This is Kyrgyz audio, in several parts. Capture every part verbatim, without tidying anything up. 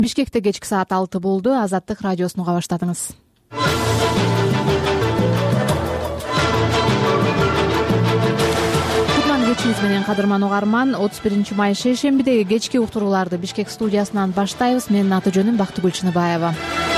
Бишкекте кечки саат алты болду. Азаттык радиосун уга баштадыңыз. Кутман кечиңиз менен кадырман угарман. отуз биринчи май шейшембидеги кечки уктурууларды Бишкек студиясынан баштайбыз. Менин аты жөнүм Бактыгүл Чыныбаева.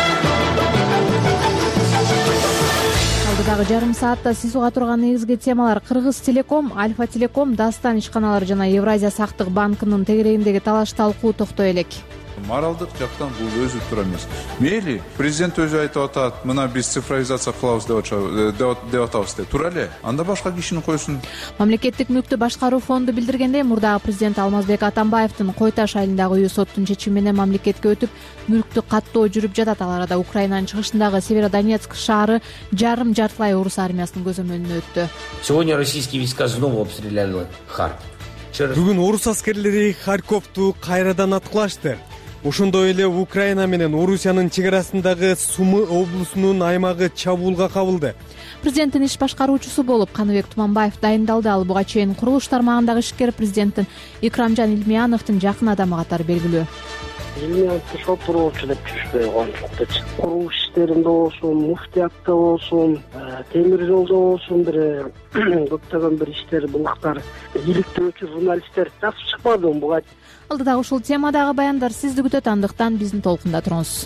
Алдыдагы жарым саатта сиз уга турган негизги темалар: Кыргыз Телеком, Альфа Телеком, Дастан ишканалары жана Евразия сактык банкынын тегерегиндеги талаш талкуу токтой элек. Моралдык жактан бул өзү тура эмес. Мейли, президент өзү айтып атат, мына биз цифровизация кылабыз деп атабыз деп. Тура эле, анда башка кишини койсун. Мамлекеттик мүлктү башкаруу фонду билдиргендей, мурдагы президент Алмазбек Атамбаевдин Кой Таш айылындагы үйү соттун чечими менен мамлекетке өтүп, мүлктү каттоо жүрүп жатат. Ал арада Украинанын чыгышындагы Северодонецк шаары жарым жартылай орус армиясынын көзөмөлүнө өттү. Сегодня российские войска снова обстреляли Харьков. Бүгүн орус аскерлери Харьковду кайрадан аткылашты. Ошондой эле Украина менен Орусиянын чек арасындагы Сумы облусунун аймагы чабуулга кабылды. Президенттин иш башкаруучусу болуп Каныбек Туманбаев дайындалды. Ал буга чейин курулуш тармагындагы ишкер президенттин Икрамжан Илмияновдун жакын адамы катары белгилүү. Илмияновду шопуроочу деп жүрүшпөй койгончукта. Курулуш иштеринде болсун, муфтиятта болсун, темир жолдо болсун, бир көптөгөн бир иштер булактар, иликтөөчү журналисттер тапып чыкпады буга. Алдыдагы ушул темадагы баяндар сизди күтөт, андыктан биздин толкунда туруңуз.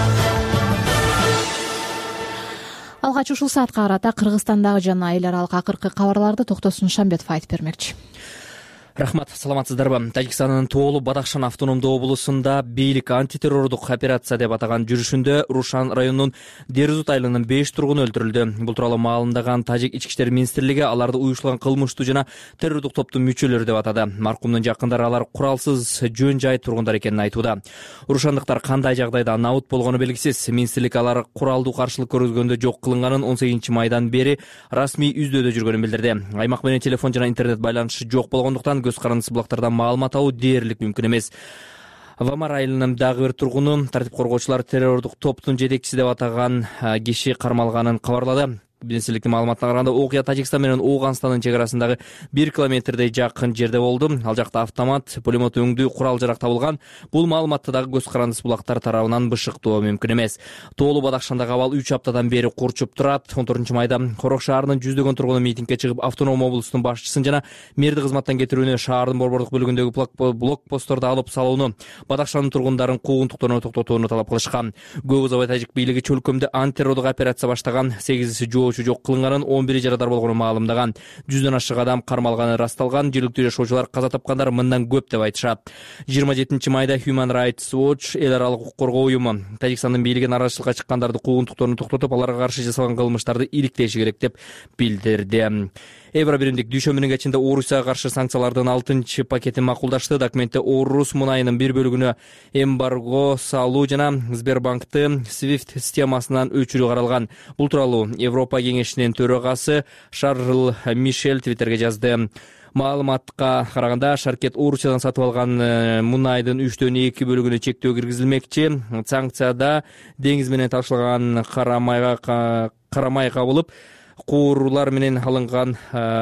Алгач ушул саатка карата Кыргызстандагы жана эл аралык акыркы кабарларды Токтосун Шамбетов айтып бермекчи. Рахмат, саламатсыздарбы? Тажикстандын Тоолу Бадахшан автономдуу облусунда бийлик антитеррордук операция деп атаган жүрүшүндө Рушан районунун Дерзут айылынын беш тургуну өлтүрүлдү. Бул тууралуу маалымдаган Тажик ички иштер министрлиги аларды уюштурган кылмыштуу жана террордук топтун мүчөлөрү деп атады. Маркумдун жакындары алар куралсыз жөн жай тургундар экенин айтууда. Рушандыктар кандай жагдайда набыт болгону белгисиз. Министрлик алар куралдуу каршылык көргөзгөндө жок кылынганын он сегизинчи майдан бери расмий издөөдө жүргөнүн билдирди. Аймак менен телефон жана интернет байланышы жок болгондуктан көз карандысыз булактардан маалымат алуу дээрлик мүмкүн эмес. Вамар айылынын дагы бир тургуну тартип коргоочулар террордук топтун жетекчиси деп атаган киши кармалганын кабарлады. Министрликтин маалыматына караганда, окуя Тажикстан менен Ооганстандын чек арасындагы бир километрдей жакын жерде болду. Ал жакта автомат, пулемет өңдүү курал жарак табылган. Бул маалыматты дагы көз карандысыз булактар тарабынан бышыктоо мүмкүн эмес. Тоолу Бадахшандагы абал үч аптадан бери курчуп турат. он төртүнчү майда Корок шаарынын жүздөгөн тургуну митингге чыгып, автоном облустун башчысын жана мэрди кызматтан кетирүүнү, шаардын борбордук бөлүгүндөгү блокпостторду алып салууну, Бадахшандын тургундарын куугунтуктоону токтотууну талап кылышкан. Көп узабай Тажик бийлиги чөлкөмдө антитеррордук операция баштаган, сегизиси жоо жок кылынганын, он бири жарадар болгону маалымдаган. Жүздөн ашык адам кармалганы расталган. Жергиликтүү жашоочулар каза тапкандар мындан көп деп айтышат. жыйырма жетинчи майда Human Rights Watch, эл аралык укук коргоо уюму, Тажикстандын бийлиги нараазычылыкка чыккандарды куугунтуктоону токтотуп, аларга каршы жасалган кылмыштарды иликтеши керек деп билдирди. Евро биримдик дүйшөмбүнүн кечинде Орусияга каршы санкциялардын алтынчы пакетин макулдашты. Документте орус мунайынын бир бөлүгүнө эмбарго салуу жана Сбербанкты Свифт системасынан өчүрүү каралган. Бул тууралуу Европа кеңешинин төрагасы Шарл Мишель Твиттерге жазды. Маалыматка караганда, Шаркет Орусиядан сатып алган мунайдын үчтөн эки бөлүгүнө чектөө киргизилмекчи. Санкцияда деңиз менен ташылган кара майга карамай кабылып, кууруулар менен алынган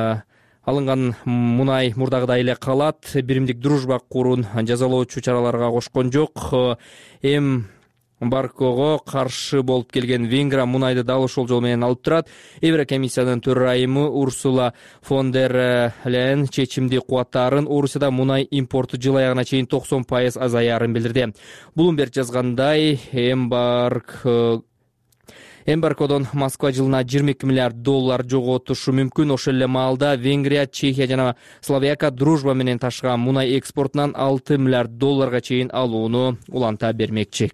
алынган мунай мурдагыдай эле калат. Биримдик дружба куурун жазалоочу чараларга кошкон жок. Эм Баркого каршы болуп келген Венгрия мунайды дал ошол жол менен алып турат. Еврокомиссиянын төрайымы Урсула фон дер Лейен чечимди кубаттаарын Орусияда мунай импорту жыл аягына чейин токсон пайыз азаярын билдирди. Bloomberg жазгандай, эмбарк Эмбаркодон Москва жылына жыйырма эки миллиард доллар жоготушу мүмкүн. Ошол эле маалда Венгрия, Чехия жана Словакия дружба менен ташыган мунай экспортунан алты миллиард долларга чейин алууну уланта бермекчи.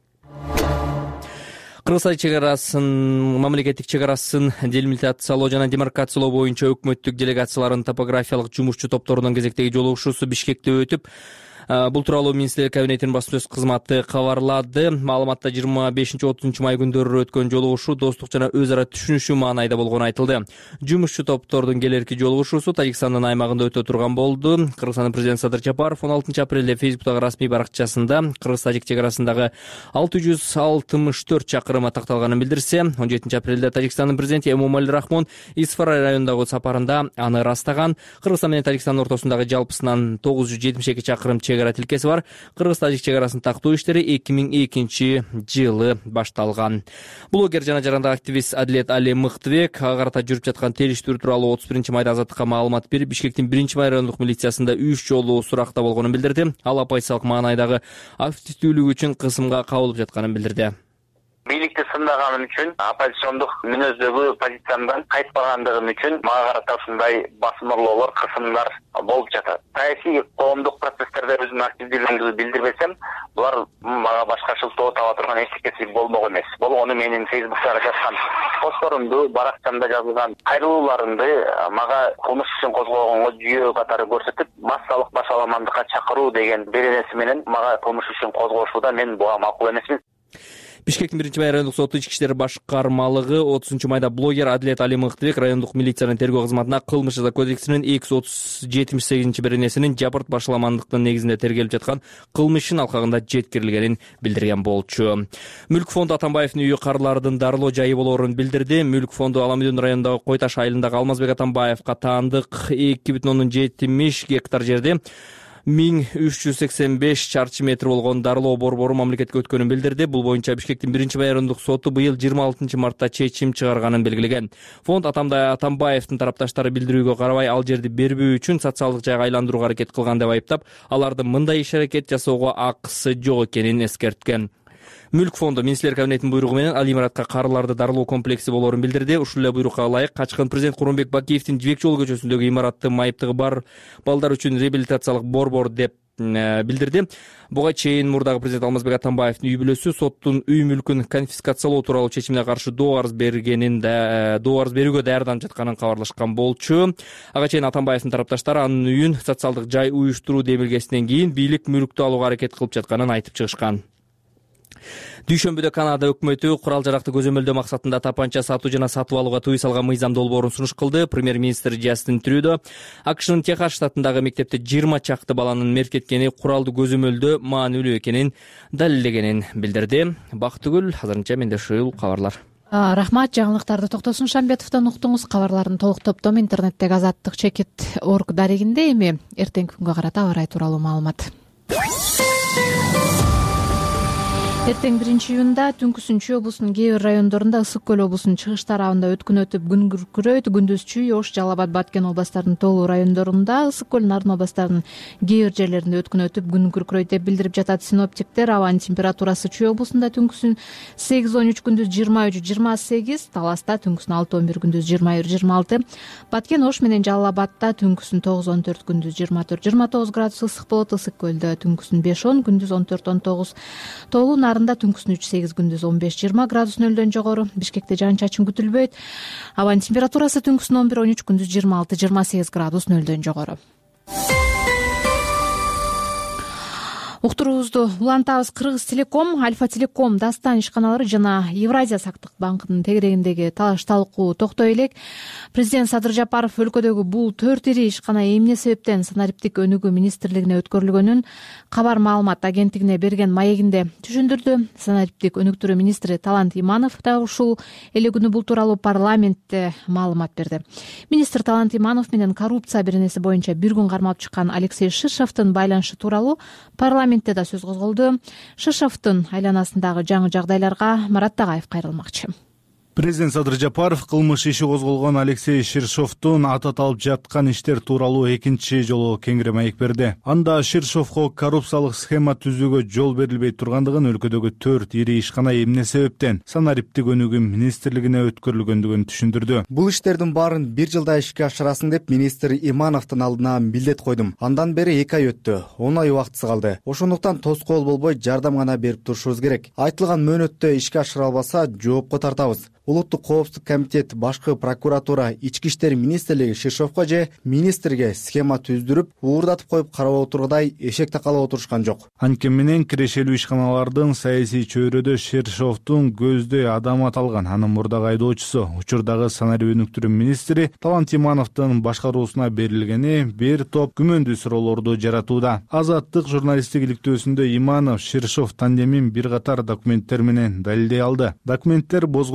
Кыргызстан чек арасын, мамлекеттик чек арасын делимитациялоо жана демаркациялоо боюнча өкмөттүк делегациялардын топографиялык жумушчу топторунун кезектеги жолугушуусу Бишкекте өтүп, Бул тууралуу министрлик кабинетинин баспасөз кызматы кабарлады. Маалыматта жыйырма бешинчи отузунчу май күндөрү өткөн жолугушуу достук жана өз ара түшүнүшүү маанайда болгону айтылды. Жумушчу топтордун келерки жолугушуусу Тажикстандын аймагында өтө турган болду. Кыргызстандын президенти Садыр Жапаров он алтынчы апрелде Фейсбуктагы расмий баракчасында Кыргыз-Тажик чек арасындагы алты жүз алтымыш төрт чакырым такталганын билдирсе, он жетинчи апрелде Тажикстандын президенти Эмомали Рахмон Исфара районундагы сапарында аны ырастаган. Кыргызстан менен Тажикстандын ортосундагы жалпысынан тогуз жүз жетимиш эки чакырым чек чек ара тилкеси бар кыргыз-тажик чек арасын тактоо иштери эки миң экинчи жылы башталган. Блогер жана жарандык активист Адилет Али Мыктыбек ага карата жүрүп жаткан териштирүү тууралуу отуз биринчи майда Азаттыкка маалымат берип, Бишкектин биринчи май райондук милициясында үч жолу суракта болгонун билдирди. Ал оппозициялык маанайдагы активдүүлүгү үчүн кысымга кабылып жатканын билдирди. Бийликти сындаганым үчүн, оппозициондук мүнөздөгү позициямдан кайтпагандыгым үчүн мага карата ушундай басымырлоолор, кысымдар болуп жатат. Саясий коомдук процесстерде өзүмдүн активдүүлүгүмдү билдирбесем, булар мага башка шылтоо таба турган эчтекеси болмок эмес. Болгону менин Фейсбуктагы жазган постторумду, баракчамда жазылган кайрылууларымды мага кылмыш ишин козгогонго жүйө катары көрсөтүп, массалык башаламандыкка чакыруу деген беренеси менен мага кылмыш ишин козгошууда мен буга макул эмесмин. Бишкектин биринчи май райондук соту ички иштер башкармалыгы отузунчу майда блогер Адилет Али Мыктыбек райондук милициянын тергөө кызматына кылмыш жаза кодексинин эки жүз отуз жетимиш сегизинчи беренесинин жабырт башаламандыктын негизинде тергелип жаткан кылмыш ишин алкагында жеткирилгенин билдирген болчу. Мүлк фонду Атамбаевдин үйү карлардын дарылоо жайы болоорун билдирди. Мүлк фонду Аламүйдөн районундагы Кой Таш айылындагы Алмазбек Атамбаевка таандык эки бүтүн ондон жетимиш гектар жерди миң үч жүз сексен беш чарчы метр болгон дарылоо борбору мамлекетке өткөнүн билдирди. Бул боюнча Бишкектин биринчи май райондук соту быйыл жыйырма алтынчы мартта чечим чыгарганын белгилеген. Фонд Атамбаевдин тарапташтары билдирүүгө карабай ал жерди бербөө үчүн социалдык жайга айландырууга аракет кылган деп айыптап, алардын мындай иш аракет жасоого акысы жок экенин эскерткен. Мүлк фонду министрлер кабинетинин буйругу менен ал имаратка карларды дарылоо комплекси болоорун билдирди. Ушул эле буйрукка ылайык качкын президент Курманбек Бакиевдин Жибек жолу көчөсүндөгү имараттын майыптыгы бар балдар үчүн реабилитациялык борбор деп билдирди. Буга чейин мурдагы президент Алмазбек Атамбаевдин үй бүлөсү соттун үй мүлкүн конфискациялоо тууралуу чечимине каршы доо арыз бергенин да доо арыз берүүгө даярданып жатканын кабарлашкан болчу. Ага чейин Атамбаевдин тарапташтары анын үйүн социалдык жай уюштуруу демилгесинен кийин бийлик мүлктү алууга аракет кылып жатканын айтып чыгышкан. Дүйшөмбүдө Канада өкмөтү курал жаракты көзөмөлдөө максатында тапанча сатуу жана сатып алууга тыюу салган мыйзам долбоорун сунуш кылды. Премьер-министр Джастин Трюдо АКШнын Техас штатындагы мектепте жыйырма чакты баланын меркеткени куралды көзөмөлдөө маанилүү экенин далилдегенин билдирди. Бактыгүл, азырынча менде ушул кабарлар. Рахмат, жаңылыктарды Токтосун Шамбетовдон уктуңуз. Кабарлардын толук топтому интернеттеги азаттык чекит точка орг дарегинде. Эми эртеңки күнгө карата аба ырайы тууралуу маалымат. Эртең биринчи июнда Түнкү-Сунчу облусунун кээ бир райондорунда, Ысык көл облусунун чыгыш тарабында өткүн өтүп күн күркүрөйт. Күндүз Чүй, Ош, Жалал Абад, Баткен областарынын толуу райондорунда, Ысык көл, Нарын областарынын кээ бир жерлеринде өткүн өтүп күн күркүрөйт деп билдирип жатат синоптиктер. Абанын температурасы Чүй облусунда түнкүсүн сегиз он үч, күндүз жыйырма үч жыйырма сегиз, Таласта түнкүсүн алты он бир, күндүз жыйырма бир жыйырма алты, Баткен, Ош менен Жалал Абадта түнкүсүн тогуз он төрт, күндүз жыйырма төрт жыйырма тогуз градус ысык болот. Ысык көлдө түнкүсүн беш он, күндүз он төрт он тогуз, Тоолуу Нарында түнкүсүн үч сегиз, күндүз он беш жыйырма градус нөлдөн жогору. Бишкекте жаан чачын күтүлбөйт. Абанын температурасы түнкүсүн он бир он үч, күндүз жыйырма алты жыйырма сегиз градус нөлдөн жогору. Уктуруубузду улантабыз. Кыргыз Телеком, Альфа Телеком, Дастан ишканалары жана Евразия сактык банкынын тегерегиндеги талаш талкуу токтой элек. Президент Садыр Жапаров өлкөдөгү бул төрт ири ишкана эмне себептен санариптик өнүгүү министрлигине өткөрүлгөнүн кабар маалымат агенттигине берген маегинде түшүндүрдү. Санариптик өнүктүрүү министри Талант Иманов да ушул эле күнү бул тууралуу парламентте маалымат берди. Министр Талант Иманов менен коррупция беренеси боюнча бир күн кармалып чыккан Алексей Шишовдун байланышы тууралуу парламентте да сөз козголду. Шишовдун айланасындагы жаңы жагдайларга Марат Тагаев кайрылмакчы. Президент Садыр Жапаров кылмыш иши козголгон Алексей Ширшовдун аты аталып жаткан иштер тууралуу экинчи жолу кеңири маек берди. Анда Ширшовго коррупциялык схема түзүүгө жол берилбей тургандыгын, өлкөдөгү төрт ири ишкана эмне себептен санариптик өнүгүү министрлигине өткөрүлгөндүгүн түшүндүрдү. Бул иштердин баарын бир жылда ишке ашырасын деп министр Имановдун алдына милдет койдум. Андан бери эки ай өттү. он ай убактысы калды. Ошондуктан тоскоол болбой жардам гана берип турушубуз керек. Айтылган мөөнөттө ишке ашыра албаса жоопко тартабыз. Улуттук коопсуздук комитет, башкы прокуратура, ички иштер министрлиги Ширшовго же министрге схема түздүрүп, уурдатып коюп карап отургудай эшек такалап отурушкан жок. Анткени менен кирешелүү ишканалардын саясий чөйрөдө Ширшовдун көздөй адамы аталган. Анын мурдагы айдоочусу, учурдагы санарип өнүктүрүү министри Талант Имановдун башкаруусуна берилгени бир топ күмөндүү суроолорду жаратууда. Азаттык журналисттик иликтөөсүндө Иманов Ширшов тандемин бир катар документтер менен далилдей алды. Документтер бозгундагы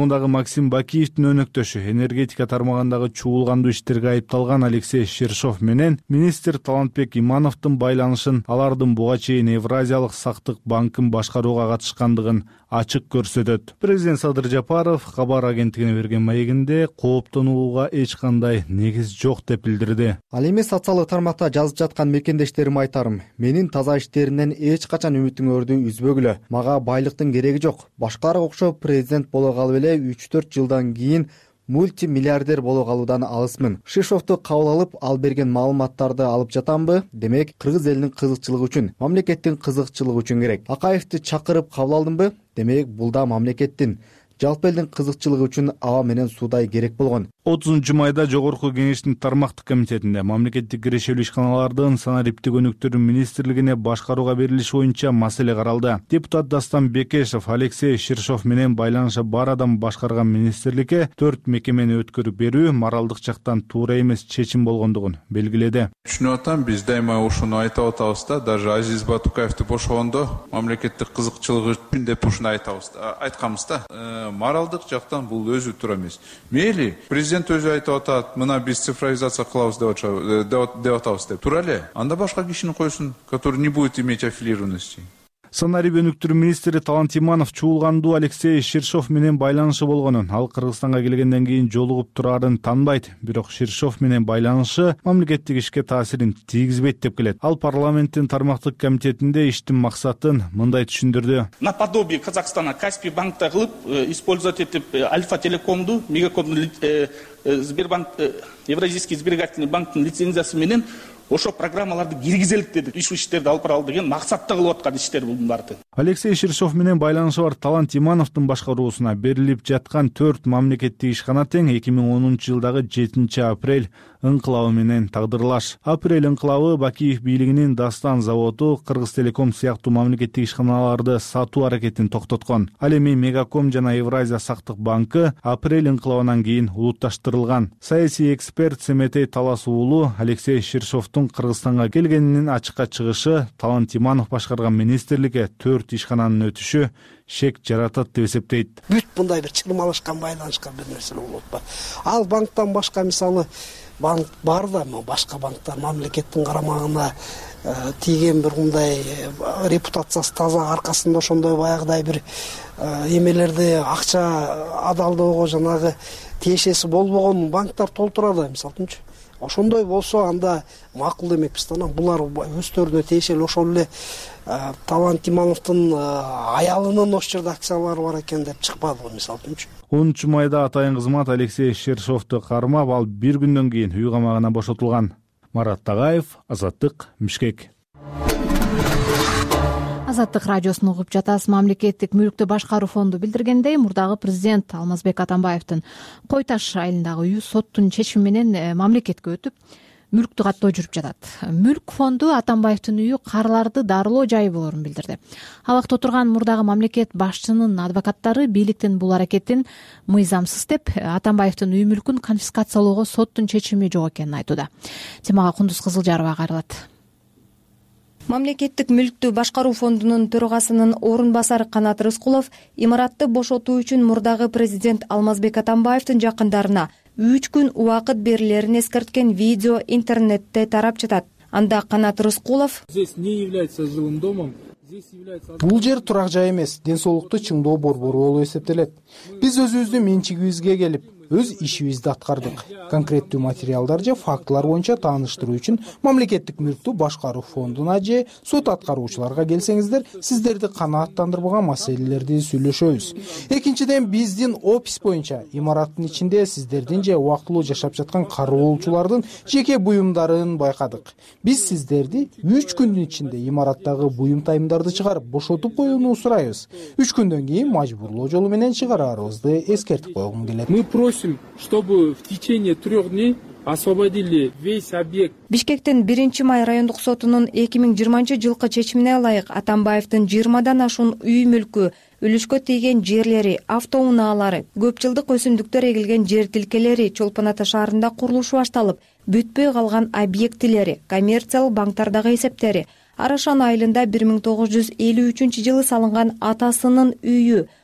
Максим Бакиевдин өнөктөшү энергетика тармагындагы чуулгандуу иштерге айыпталган Алексей Шершов менен министр Талантбек Имановдун байланышын алардын буга чейин Евразиялык сактык банкын башкарууга катышкандыгын ачык көрсөтөт. Президент Садыр Жапаров кабар агенттигине берген маегинде кооптонууга эч кандай негиз жок деп билдирди. Ал эми социалдык тармакта жазып жаткан мекендештериме айтарым, менин таза иштеримден эч качан үмүтүңөрдү үзбөгүлө. Мага байлыктын кереги жок. Башкаларга окшоп президент боло калып эле үч төрт жылдан кийин мультимиллиардер боло калуудан алысмын. Шишовду кабыл алып, ал берген маалыматтарды алып жатамбы? Демек, кыргыз элинин кызыкчылыгы үчүн, мамлекеттин кызыкчылыгы үчүн керек. Акаевди чакырып кабыл алдымбы? Демек, бул да мамлекеттин, жалпы элдин кызыкчылыгы үчүн аба менен суудай керек болгон. отузунчу майда Жогорку Кеңештин тармактык комитетинде мамлекеттик кирешелүү ишканалардын санариптик өнүктүрүү министрлигине башкарууга берилиши боюнча маселе каралды. Депутат Дастан Бекешев Алексей Шершов менен байланышы бар адам башкарган министрликке төрт мекемени өткөрүп берүү моралдык жактан туура эмес чечим болгондугун белгиледи. Түшүнүп атам, биз дайыма ушуну айтып атабыз да, даже Азиз Батукаевди бошогондо мамлекеттик кызыкчылыгы үчүн деп ушуну айтабыз, айтканбыз да. Моралдык жактан бул өзү туура эмес. Мейли Президент өзү айтып атат, мына биз цифровизация кылабыз деп атабыз деп. Туура эле. Анда башка кишини койсун, который не будет иметь аффилированности. Санарип өнүктүрүү министри Талант Иманов чуулгандуу Алексей Шершов менен байланышы болгонун, ал Кыргызстанга келгенден кийин жолугуп турарын танбайт. Бирок Шершов менен байланышы мамлекеттик ишке таасирин тийгизбейт деп келет. Ал парламенттин тармактык комитетинде иштин максатын мындай түшүндүрдү. Наподобие Казахстана Каспий банкта кылып использовать этип Альфа Телекомду, Мегакомду, Сбербанк, Евразийский сберегательный банктын лицензиясы менен ошо программаларды киргизелик деди. Иш иштерди алып баралы деген максатта кылып аткан иштер бул баары. Алексей Шершов менен байланышы бар Талант Имановдун башкаруусуна берилип жаткан төрт мамлекеттик ишкана тең эки миң онунчу жылдагы жетинчи апрель ыңкылабы менен тагдырлаш. Апрель ыңкылабы Бакиев бийлигинин Дастан заводу, Кыргыз Телеком сыяктуу мамлекеттик ишканаларды сатуу аракетин токтоткон. Ал эми Мегаком жана Евразия сактык банкы апрель ыңкылабынан кийин улутташтырылган. Саясий эксперт Семетей Талас уулу Алексей Шершовдун Кыргызстанга келгенинин ачыкка чыгышы Талант Иманов башкарган министрликке төрт ишкананын өтүшү шек жаратат деп эсептейт. Бүт мындай бир чырмалашкан байланышкан бир нерсе болуп атпайбы? Ал банктан башка мисалы банк бар да, башка банктар мамлекеттин карамагына тийген бир мындай репутациясы таза аркасында ошондой баягыдай бир эмелерди акча адалдоого жанагы тиешеси болбогон банктар толтурады мисалычы. Ошондой болсо анда макул демекпиз да. Булар өздөрүнө тиешелүү ошол эле Талант Имановдун аялынын ошол жерде акциялары бар экен деп чыкпады мисалычы. онунчу майда атайын кызмат Алексей Шершовду кармап, ал бир күндөн кийин үй камагына бошотулган. Марат Тагаев, Азаттык, Бишкек. Азаттык радиосун угуп жатасыз. Мамлекеттик мүлктү башкаруу фонду билдиргендей, мурдагы президент Алмазбек Атамбаевдин Кой Таш айылындагы үйү соттун чечими менен мамлекетке өтүп, мүлктү каттоо жүрүп жатат. Мүлк фонду Атамбаевдин үйү карларды дарылоо жайы болорун билдирди. Абакта отурган мурдагы мамлекет башчынын адвокаттары бийликтин бул аракетин мыйзамсыз деп, Атамбаевдин үй мүлкүн конфискациялоого соттун чечими жок экенин айтууда. Темага Кундуз Кызылжарова кайрылат. Мамлекеттик мүлктү башкаруу фондунун төрагасынын орун басары Канат Рыскулов имаратты бошотуу үчүн мурдагы президент Алмазбек Атамбаевдин жакындарына үч күн убакыт берилерин эскерткен видео интернетте тарап жатат. Анда Канат Рыскулов: "Здесь не является жилым домом. Бул жер турак жай эмес, ден соолукту чыңдоо борбору болуп эсептелет. Биз өзүбүздүн менчигибизге келип, өз ишибизди аткардык. Конкреттүү материалдар же фактылар боюнча тааныштыруу үчүн мамлекеттик мүлктү башкаруу фондуна же сот аткаруучуларга келсеңиздер, сиздерди канааттандырбаган маселелерди сүйлөшөбүз. Экинчиден, биздин опис боюнча имараттын ичинде сиздердин же убактылуу жашап жаткан кароолчулардын жеке буюмдарын байкадык. Биз сиздерди үч күндүн ичинде имараттагы буюм тайымдарды чыгарып бошотуп коюуну сурайбыз. үч күндөн кийин мажбурлоо жолу менен чыгараарыбызды эскертип койгум келет. Мы просим, чтобы в течение трех дней освободили весь объект. Бишкектин биринчи май райондук сотунун эки миң жыйырманчы жылкы чечимине ылайык Атамбаевдин жыйырмадан ашуун үй мүлкү, үлүшкө тийген жерлери, автоунаалары, көп жылдык өсүмдүктөр эгилген жер тилкелери Чолпон Ата шаарында курулушу башталып, бүтпөй калган объектилери, коммерциялык банктардагы эсептери, Арашан айылында бир миң тогуз жүз элүү үчүнчү жылы салынган атасынын үйү,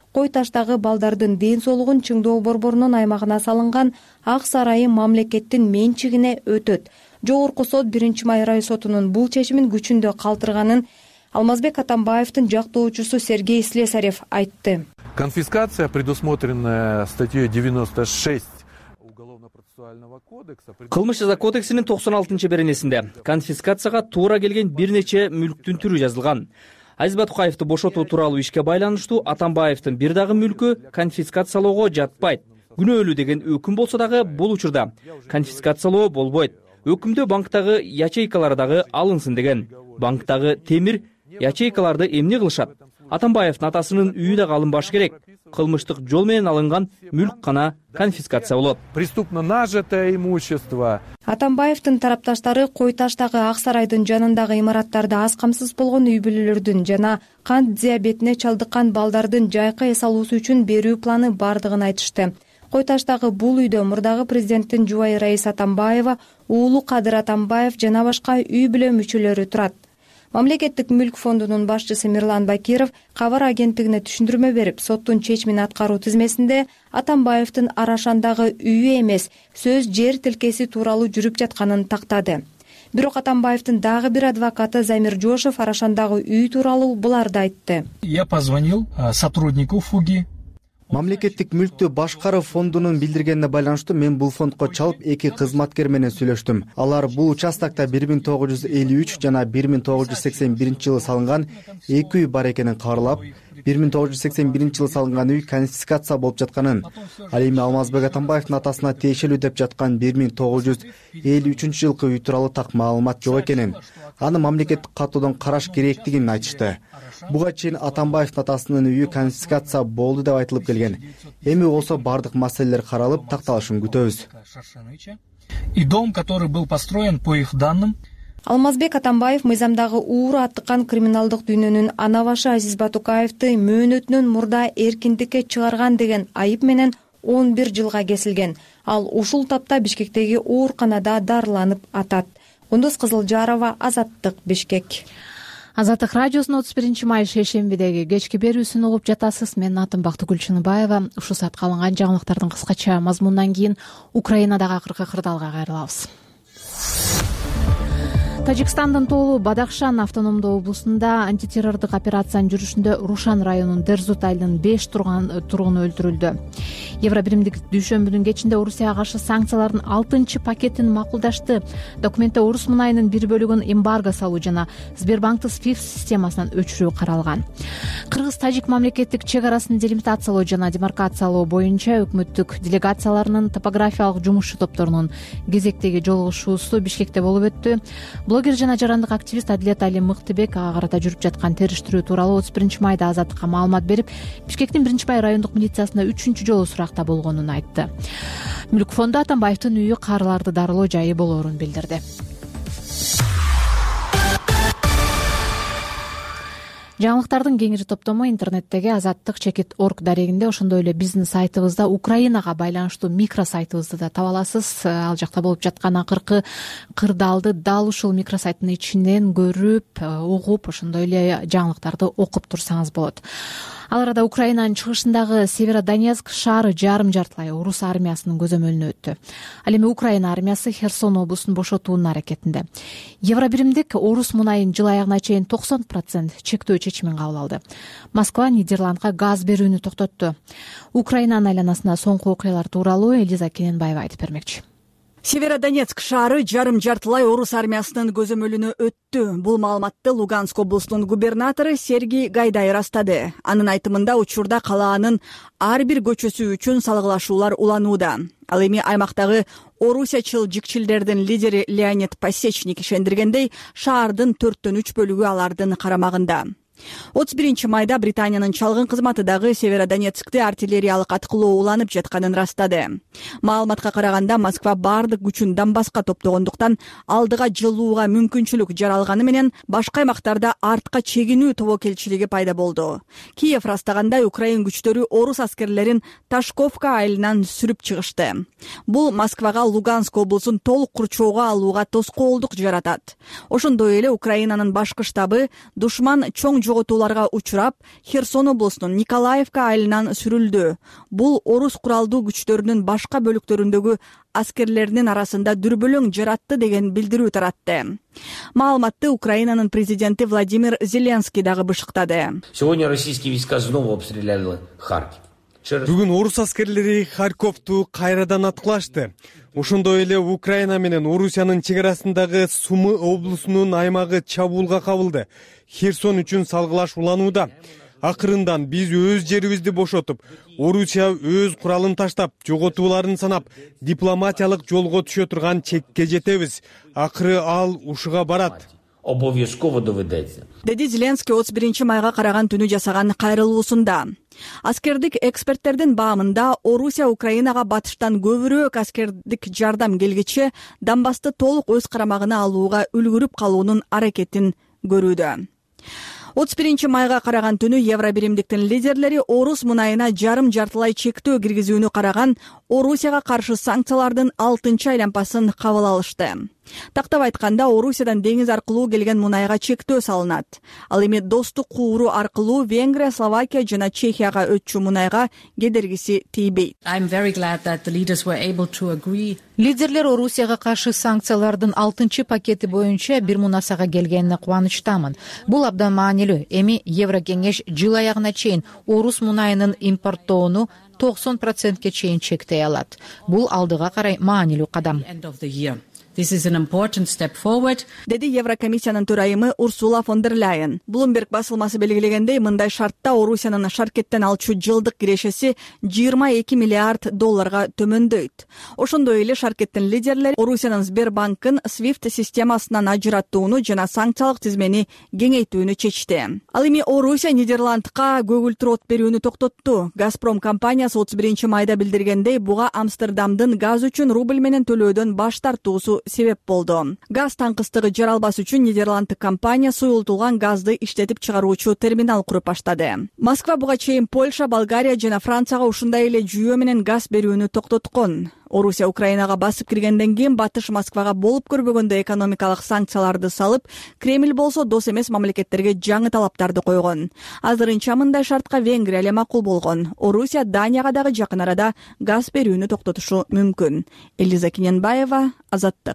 Кой таштагы балдардын ден соолугун чыңдоо борборунун аймагына салынган Ак сарайы мамлекеттин менчигине өтөт. Жогорку сот биринчи май район сотунун бул чечимин күчүндө калтырганын Алмазбек Атамбаевдин жактоочусу Сергей Слесарев айтты. Конфискация, предусмотренная статьей девяносто шесть уголовно-процессуального кодекса. Кылмыш жаза кодексинин токсон алтынчы беренесинде конфискацияга туура келген бир нече мүлктүн түрү жазылган. Азиз Батукаевди бошотуу тууралуу ишке байланыштуу Атамбаевдин бир дагы мүлкү конфискациялоого жатпайт. Күнөөлүү деген өкүм болсо дагы бул учурда конфискациялоо болбойт. Өкүмдө банктагы ячейкалар дагы алынсын деген. Банктагы темир ячейкаларды эмне кылышат? Атамбаевдин атасынын үйү да алынбаш керек. Кылмыштык жол менен алынган мүлк гана конфискация болот. Преступно нажитое имущество. Атамбаевдин тарапташтары Кой таштагы Ак сарайдын жанындагы имараттарда аз камсыз болгон үй бүлөлөрдүн жана кант диабетине чалдыккан балдардын жайкы эс алуусу үчүн берүү планы бардыгын айтышты. Кой таштагы бул үйдө мурдагы президенттин жубайы Раиса Атамбаева, уулу Кадыр Атамбаев жана башка үй бүлө мүчөлөрү турат. Мамлекеттик мүлк фондунун башчысы Мирлан Бакиров кабар агенттигине түшүндүрмө берип, соттун чечимин аткаруу тизмесинде Атамбаевдин Арашандагы үйү эмес, сөз жер тилкеси тууралуу жүрүп жатканын тактады. Бирок Атамбаевдин дагы бир адвокаты Замир Жошев Арашандагы үй тууралуу буларды айтты. Я позвонил сотруднику ФУГИ. Мамлекеттик мүлктү башкаруу фондунун билдиргенине байланыштуу мен бул фондко чалып эки кызматкер менен сүйлөштүм. Алар бул участокто бир миң тогуз жүз элүү үч жана бир миң тогуз жүз сексен биринчи жылы салынган эки үй бар экенин кабарлап, бир миң тогуз жүз сексен биринчи жылы салынган үй конфискация болуп жатканын, ал эми Алмазбек Атамбаевдин атасына тиешелүү деп жаткан бир миң тогуз жүз элүү үчүнчү жылкы үй тууралуу так маалымат жок экенин, аны мамлекеттик катуудан караш керектигин айтышты. Буга чейин Атамбаевдин атасынын үйү конфискация болду деп айтылып келген. Эми болсо бардык маселелер каралып, такталышын күтөбүз. И дом, который был построен по их данным. Алмазбек Атамбаев мыйзамдагы ууру аттыккан криминалдык дүйнөнүн ана башы Азиз Батукаевди мөөнөтүнөн мурда эркиндикке чыгарган деген айып менен он бир жылга кесилген. Ал ушул тапта Бишкектеги ооруканада дарыланып атат. Кундуз Кызылжарова, Азаттык, Бишкек. Азаттык радиосунун отуз биринчи май шейшембидеги кечки берүүсүн угуп жатасыз. Мен атым Бактыгүл Чыныбаева. Ушул саатка алынган жаңылыктардын кыскача мазмунунан кийин Украинадагы акыркы кырдаалга кайрылабыз. Тажикстандын тоолуу Бадахшан автономдуу облусунда антитеррордук операциянын жүрүшүндө Рушан районунун Дерзут айылынын беш тургуну өлтүрүлдү. Евробиримдик дүйшөмбүнүн кечинде Орусияга каршы санкциялардын алтынчы пакетин макулдашты. Документте Орус мунайынын бир бөлүгүн эмбарго салуу жана Сбербанктын свифт системасынан өчүрүү каралган. Кыргыз-тажик мамлекеттик чек арасын делимитациялоо жана демаркациялоо боюнча өкмөттүк делегацияларынын топографиялык жумушчу топторунун кезектеги жолугушуусу Бишкекте болуп өттү. Блогер жана жарандык активист Адилет Али Мыктыбек ага карата жүрүп жаткан териштирүү тууралуу отуз биринчи майда Азаттыкка маалымат берип, Бишкектин биринчи май райондук милициясына үчүнчү жолу суракта болгонун айтты. Мүлк фонду Атамбаевдин үйү карыларды дарылоо жайы болоорун билдирди. Жаңылыктардын кеңири топтому интернеттеги азаттык чекит точка орг дарегинде, ошондой эле биздин сайтыбызда Украинага байланыштуу микро сайтыбызды да таба аласыз. Ал жакта болуп жаткан акыркы кырдаалды дал ушул микро сайттын ичинен көрүп, угуп, ошондой эле жаңылыктарды окуп турсаңыз болот. Ал арада Украинанын чыгышындагы Северодонецк шаары жарым жартылай орус армиясынын көзөмөлүнө өттү. Ал эми Украина армиясы Херсон облусун бошотуунун аракетинде. Евробиримдик орус мунайын жыл аягына чейин токсон процент чектөө чечимин кабыл алды. Москва Нидерландга газ берүүнү токтотту. Украинанын айланасына соңку окуялар тууралуу Элиза Кененбаева айтып бермекчи. Северодонецк шаары жарым жартылай орус армиясынын көзөмөлүнө өттү. Бул маалыматты Луганск облусунун губернатору Сергей Гайдай ырастады. Анын айтымында учурда калаанын ар бир көчөсү үчүн салгылашуулар уланууда. Ал эми аймактагы орусячыл жикчилдердин лидери Леонид Пасечник ишендиргендей, шаардын төрттөн үч бөлүгү алардын карамагында. отуз биринчи майда Британиянын чалгын кызматы дагы Северодонецкте артиллериялык аткылоо уланып жатканын ырастады. Маалыматка караганда Москва бардык күчүн Донбасска топтогондуктан алдыга жылууга мүмкүнчүлүк жаралганы менен башка аймактарда артка чегинүү тобокелчилиги пайда болду. Киев ырастагандай Украин күчтөрү орус аскерлерин Ташковка айылынан сүрүп чыгышты. Бул Москвага Луганск облусун толук курчоого алууга тоскоолдук жаратат. Ошондой эле Украинанын башкы штабы душман чоң жоготууларга учурап, Херсон облусунун Николаевка айылынан сүрүлдү. Бул орус куралдуу күчтөрүнүн башка бөлүктөрүндөгү аскерлеринин арасында дүрбөлөң жаратты деген билдирүү таратты. Маалыматты Украинанын президенти Владимир Зеленский дагы бышыктады. Сегодня российские войска снова обстреляли Харьков. Бүгүн орус аскерлери Харьковду кайрадан аткылашты. Ошондой эле Украина менен Орусиянын чек арасындагы Сумы облусунун аймагы чабуулга кабылды. Херсон үчүн салгылаш уланууда. Акырындан биз өз жерибизди бошотуп, Орусия өз куралын таштап, жоготууларын санап, дипломатиялык жолго түшө турган чекке жетебиз. Акыры ал ушуга барат. Обовязково доведется. Деди Зеленский отуз биринчи майга караган түнү жасаган кайрылуусунда. Аскердик эксперттердин баамында Орусия Украинага батыштан көбүрөөк аскердик жардам келгиче Донбассты толук өз карамагына алууга үлгүрүп калуунун аракетин көрүүдө. отуз биринчи майга караган түнү Евробиримдиктин лидерлери орус мунайына жарым жартылай чектөө киргизүүнү караган Орусияга каршы санкциялардын алтынчы айлампасын кабыл алышты. Тактап айтканда, Орусиядан деңиз аркылуу келген мунайга чектөө салынат. Ал эми достук кууру аркылуу Венгрия, Словакия жана Чехияга өтчү мунайга кедергиси тийбейт. Лидерлер Орусияга каршы санкциялардын алтынчы пакети боюнча бир мунасага келгенине кубанычтамын. Бул абдан маанилүү. Эми Еврокеңеш жыл аягына чейин орус мунайынын импорттоону токсон процентке чейин чектей алат. Бул алдыга карай маанилүү кадам. This is an important step forward. Деди Еврокомиссиянын төрайымы Урсула фон дер Ляйен. Bloomberg басылмасы белгилегендей, мындай шартта Орусиянын шаркеттен алчу жылдык кирешеси жыйырма эки миллиард долларга төмөндөйт. Ошондой эле шаркеттин лидерлери Орусиянын Сбербанкын Свифт системасынан ажыраттууну жана санкциялык тизмени кеңейтүүнү чечти. Ал эми Орусия Нидерландка көгүлтүр от берүүнү токтотту. Газпром компаниясы отуз биринчи майда билдиргендей, буга Амстердамдын газ үчүн рубль менен төлөөдөн баш тартуусу себеп болду. Газ таңкыстыгы жаралбас үчүн Нидерланддык компания суюлтулган газды иштетип чыгаруучу терминал куруп баштады. Москва буга чейин Польша, Болгария жана Францияга ушундай эле жүйө менен газ берүүнү токтоткон. Орусия Украинага басып киргенден кийин батыш Москвага болуп көрбөгөндө экономикалык санкцияларды салып, Кремль болсо дос эмес мамлекеттерге жаңы талаптарды койгон. Азырынча мындай шартка Венгрия эле макул болгон. Орусия Данияга дагы жакын арада газ берүүнү токтотушу мүмкүн. Элиза Киненбаева, Азаттык.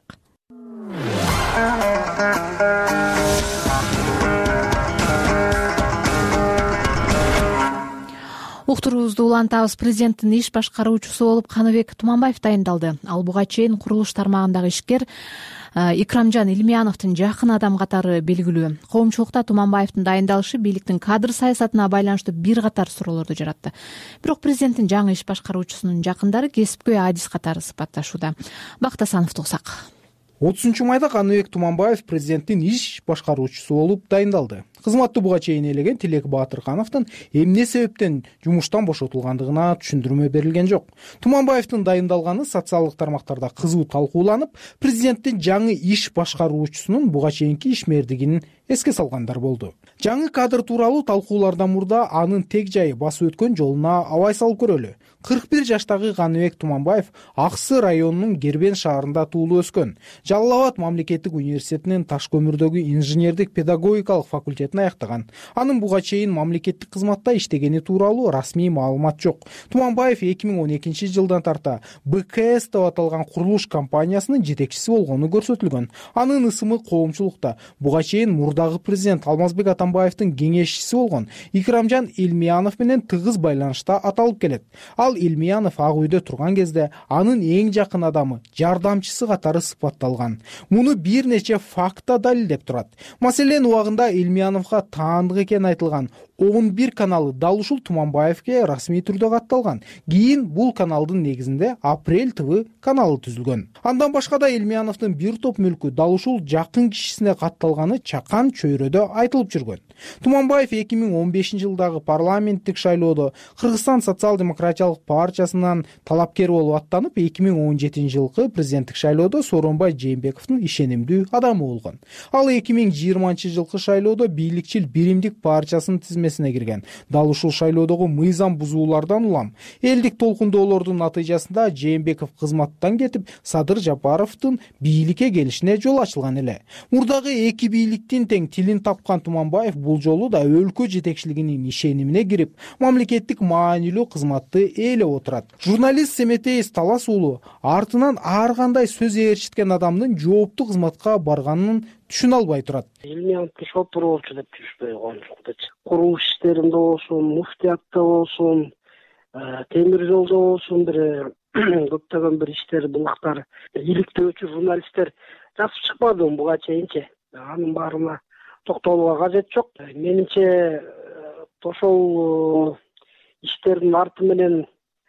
Уктуруубузду улантабыз. Президенттин иш башкаруучусу болуп Каныбек Туманбаев дайындалды. Ал буга чейин курулуш тармагындагы ишкер Икрамжан Илмияновдун жакын адам катары белгилүү. Коомчулукта Туманбаевдин дайындалышы бийликтин кадр саясатына байланыштуу бир катар суроолорду жаратты. Бирок президенттин жаңы иш башкаруучусунун жакындары кесипкөй адис катары сыпатташууда. Бактасановду угсак. отузунчу майда Каныбек Туманбаев президенттин иш башкаруучусу болуп дайындалды. Кызматты буга чейин ээлеген Тилек Баатыркановдун эмне себептен жумуштан бошотулгандыгына түшүндүрмө берилген жок. Туманбаевдин дайындалганы социалдык тармактарда кызуу талкууланып, президенттин жаңы иш башкаруучусунун буга чейинки ишмердигин эске салгандар болду. Жаңы кадр тууралуу талкуулардан мурда анын тег жайы басып өткөн жолуна абай салып көрөлү. кырк бир жаштагы Каныбек Туманбаев Аксы районунун Гербен шаарында туулуп өскөн. Жалал Абад мамлекеттик университетинин таш көмүрдөгү инженердик педагогикалык факультетин аяктаган. Анын буга чейин мамлекеттик кызматта иштегени тууралуу расмий маалымат жок. Туманбаев эки миң он экинчи жылдан тарта бэ ка эс деп аталган курулуш компаниясынын жетекчиси болгону көрсөтүлгөн. Анын ысымы коомчулукта буга чейин мурдагы президент Алмазбек Атамбаевдин кеңешчиси болгон Икрамжан Илмиянов менен тыгыз байланышта аталып келет. Ал Илмиянов Ак үйдө турган кезде анын эң жакын адамы, жардамчысы катары сыпатталган. Муну бир нече факта далилдеп турат. Маселен убагында Илмияновго таандык экени айтылган он бир каналы дал ушул Туманбаевге расмий түрдө катталган. Кийин бул каналдын негизинде Апрель ТВ каналы түзүлгөн. Андан башка да Илмияновдун бир топ мүлкү дал ушул жакын кишисине катталганы чакан чөйрөдө айтылып жүргөн. Туманбаев эки миң он бешинчи жылдагы парламенттик шайлоодо Кыргызстан социал-демократиялык партиясынан талапкер болуп аттанып, эки миң он жетинчи жылкы президенттик шайлоодо Сооронбай Жээнбековдун ишенимдүү адамы болгон. Ал эки миң жыйырманчы жылкы шайлоодо бийликчил Биримдик партиясынын тизмесине кирген. Дал ушул шайлоодогу мыйзам бузуулардан улам элдик толкундоолордун натыйжасында Жээнбеков кызматтан кетип, Садыр Жапаровдун бийликке келишине жол ачылган эле. Мурдагы эки бийликтин тең тилин тапкан Туманбаев бул жолу да өлкө жетекчилигинин ишенимине кирип, мамлекеттик маанилүү кызматты ээлеп отурат. Журналист Семетей Талас уулу артынан ар кандай сөз ээрчиткен адамдын жооптуу кызматка барганын түшүнө албай турат. Илмияновду шопур болчу деп түшпөй коюмчукчу. Курулуш иштеринде болсун, муфтиятта болсун, темир жолдо болсун, бир көптөгөн бир иштер, булактар, иликтөөчү журналисттер жазып чыкпадым буга чейинчи. Анын баарына токтолууга кажет жок. Менимче ошол иштердин арты менен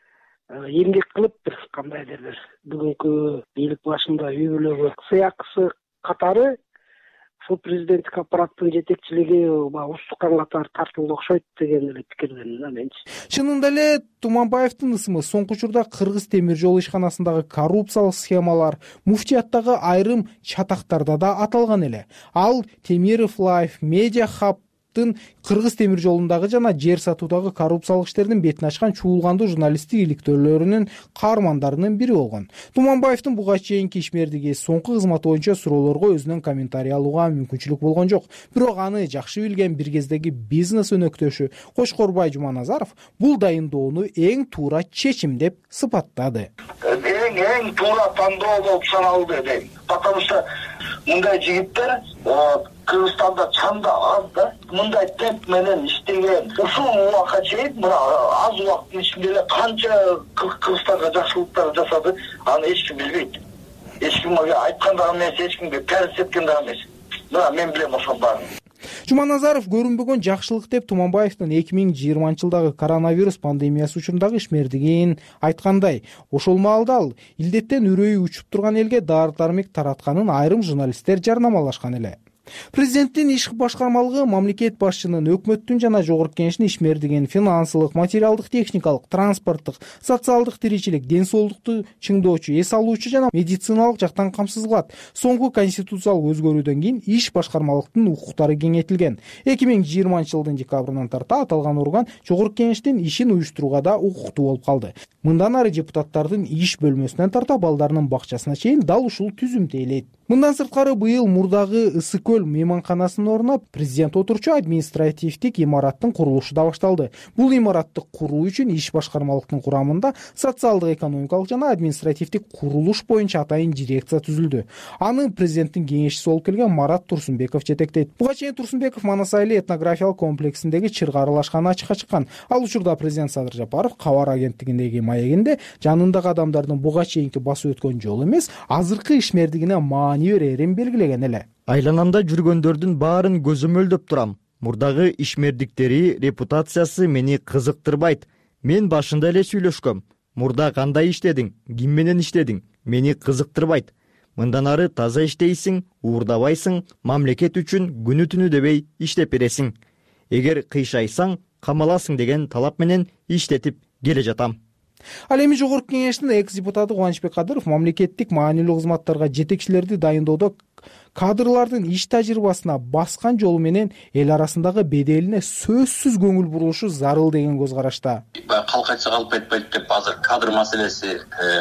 эмгек кылып бир кандайдыр бир бүгүнкү бийлик башында үй бүлөгө сыякысы катары ушул президенттик аппараттын жетекчилиги устукан катары тартылды окшойт деген эле пикирдемин да менчи. Чынында эле Туманбаевдин ысымы соңку учурда Кыргыз темир жол ишканасындагы коррупциялык схемалар, муфтияттагы айрым чатактарда да аталган эле. Ал Темиров Лайф, Медиа Хаб Кыргыз темир жолундагы жана жер сатуудагы коррупциялык иштердин бетин ачкан чуулгандуу журналисттик иликтөөлөрүнүн каармандарынын бири болгон. Туманбаевдин буга чейинки ишмердиги, соңку кызматы боюнча суроолорго өзүнөн комментарий алууга мүмкүнчүлүк болгон жок. Бирок аны жакшы билген бир кездеги бизнес өнөктөшү Кошкорбай Жуманазаров бул дайындоону эң туура чечим деп сыпаттады. Эң эң туура тандоо болуп саналды дейм. Потому что мындай жигиттер Кыргызстанда чанда аз да. Мындай темп менен иштеген ушул убакка чейин мына аз убакыттын ичинде эле канча Кыргызстанга жакшылыктар жасады, аны эч ким билбейт. Эч ким айткан да эмес, эч кимге перс эткен да эмес. Мына мен билем ошол баарын. Жуманазаров көрүнбөгөн жакшылык деп Туманбаевдин эки миң жыйырманчы жылдагы коронавирус пандемиясы учурундагы ишмердигин айткандай, ошол маалда ал илдеттен үрөйү учуп турган элге дары-дармек таратканын айрым журналисттер жарнамалашкан эле. Президенттин иш башкармалыгы мамлекет башчынын, өкмөттүн жана жогорку кеңештин ишмердигин финансылык, материалдык, техникалык, транспорттук, социалдык тиричилик, ден соолукту чыңдоочу, эс алуучу жана медициналык жактан камсыз кылат. Соңку конституциялык өзгөрүүдөн кийин иш башкармалыктын укуктары кеңейтилген. эки миң жыйырманчы жылдын декабрынан тарта аталган орган жогорку кеңештин ишин уюштурууга да укуктуу болуп калды. Мындан ары депутаттардын иш бөлмөсүнөн тарта балдарынын бакчасына чейин дал ушул түзүмдү ээлейт. Мындан сырткары быйыл мурдагы Ысык көл мейманканасынын ордуна президент отурчу административдик имараттын курулушу да башталды. Бул имаратты куруу үчүн иш башкармалыктын курамында социалдык, экономикалык жана административдик курулуш боюнча атайын дирекция түзүлдү. Аны президенттин кеңешчиси болуп келген Марат Турсунбеков жетектейт. Буга чейин Турсунбеков Манасайли этнографиялык комплексиндеги чырга аралашкан ачыкка чыккан. Ал учурда президент Садыр Жапаров кабар агенттигиндеги маегинде жанындагы адамдардын буга чейинки басып өткөн жолу эмес, азыркы ишмердигине маани берерин белгилеген эле. Айланамда жүргөндөрдүн баарын көзөмөлдөп турам. Мурдагы ишмердиктери репутациясы мени кызыктырбайт. Мен башында эле сүйлөшкөм. Мурда кандай иштедиң, ким менен иштедиң, мени кызыктырбайт. Мындан ары таза иштейсиң, уурдабайсың, мамлекет үчүн күнү түнү дебей иштеп бересиң. Эгер кыйшайсаң, камаласың деген талап менен иштетип келе жатам. Ал эми жогорку кеңештин экс депутаты Кубанычбек Кадыров мамлекеттик маанилүү кызматтарга жетекчилерди дайындоодо кадрлардын иш тажрыйбасына баскан жолу менен эл арасындагы беделине сөзсүз көңүл бурулушу зарыл деген көз карашта. Калк айтса калп айтпайт деп азыр кадр маселеси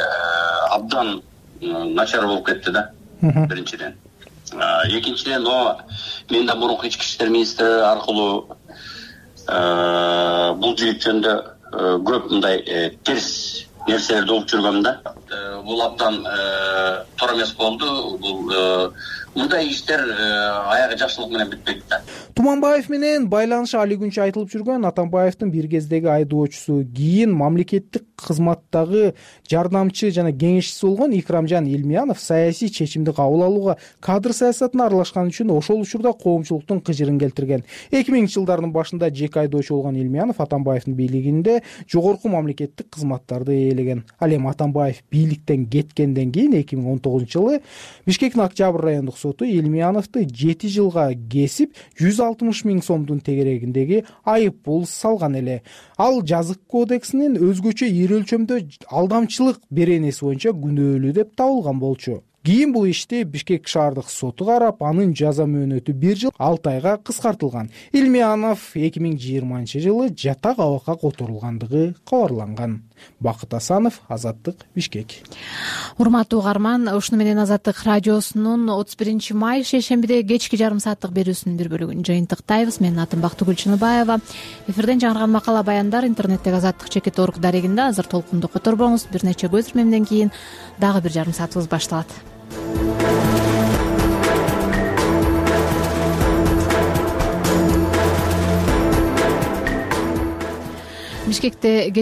абдан начар болуп кетти да. Биринчиден. Экинчиден, о мен да мурунку ички иштер министри аркылуу бул жигит жөнүндө көп мындай терс нерселерди угуп жүргөм да. Бул абдан туура эмес болду. Бул мындай иштер аягы жакшылык менен бүтпөйт да. Туманбаев менен байланышы али күнчө айтылып жүргөн Атамбаевдин бир кездеги айдоочусу, кийин мамлекеттик кызматтагы жардамчы жана кеңешчиси болгон Икрамжан Илмиянов саясий чечимди кабыл алууга кадр саясатына аралашкан үчүн ошол учурда коомчулуктун кыжырын келтирген. эки миңинчи жылдардын башында жеке айдоочу болгон Илмиянов Атамбаевдин бийлигинде жогорку мамлекеттик кызматтарды ээлеген. Ал эми Атамбаев бийликтен кеткенден кийин эки миң он тогузунчу жылы Бишкектин Октябрь райондук соту Илмияновду жети жылга кесип жүз алтымыш миң сомдун тегерегиндеги айып пул салган эле. Ал жазык кодексинин өзгөчө ири өлчөмдө алдамчылык беренеси боюнча күнөөлүү деп табылган болчу. кийин бул ишти Бишкек шаардык соту карап, анын жаза мөөнөтү бир жыл алты айга кыскартылган. Илмиянов эки миң жыйырманчы жылы жатак абакка которулгандыгы кабарланган. Бакыт Асанов, Азаттык, Бишкек. Урматтуу угарман, ушуну менен Азаттык радиосунун отуз биринчи май шейшембиде кечки жарым сааттык берүүсүнүн бир бөлүгүн жыйынтыктайбыз. Менин атым Бактыгүл Чыныбаева. Эфирден жаңырган макала баяндар интернеттеги азаттык чекит орг дарегинде азыр толкунду которбоңуз. Бир нече көзүрмемден кийин дагы бир жарым саатыбыз башталат. Бишкекте